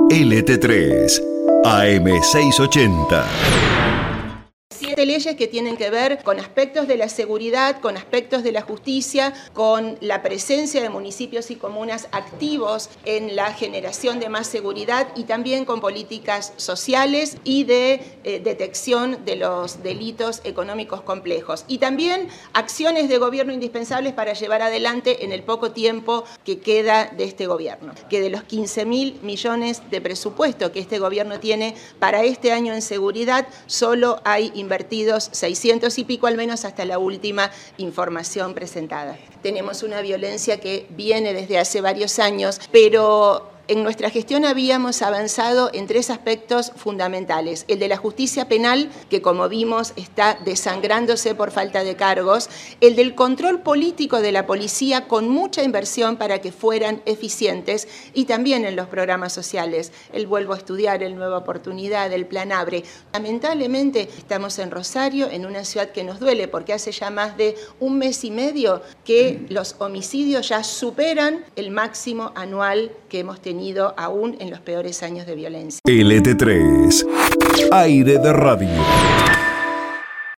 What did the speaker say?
LT3, AM680. 7 leyes que tienen que ver con aspectos de la seguridad, con aspectos de la justicia, con la presencia de municipios y comunas activos en la generación de más seguridad y también con políticas sociales y de detección de los delitos económicos complejos. Y también acciones de gobierno indispensables para llevar adelante en el poco tiempo que queda de este gobierno. Que de los 15.000 millones de presupuesto que este gobierno tiene para este año en seguridad, solo hay invertidos 600 y pico, al menos hasta la última información presentada. Tenemos una violencia que viene desde hace varios años, pero en nuestra gestión habíamos avanzado en 3 aspectos fundamentales. El de la justicia penal, que como vimos está desangrándose por falta de cargos. El del control político de la policía con mucha inversión para que fueran eficientes. Y también en los programas sociales. El Vuelvo a Estudiar, el Nueva Oportunidad, el Plan Abre. Lamentablemente estamos en Rosario, en una ciudad que nos duele porque hace ya más de 1 mes y medio que los homicidios ya superan el máximo anual que hemos tenido aún en los peores años de violencia. LT3, aire de radio.